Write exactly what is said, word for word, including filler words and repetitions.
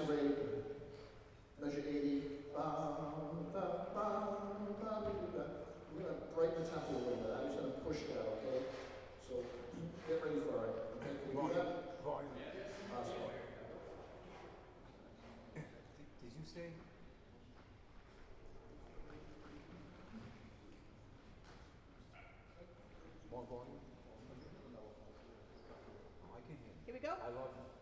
ready, measure eighty. Bum, bum, bum, bum, we're going to brighten the tempo a little bit. I'm just going to push that, okay? So get ready for it. Okay, can you do that? Volume. Awesome. Did you say? More volume? Oh, I can hear. Here we go. I love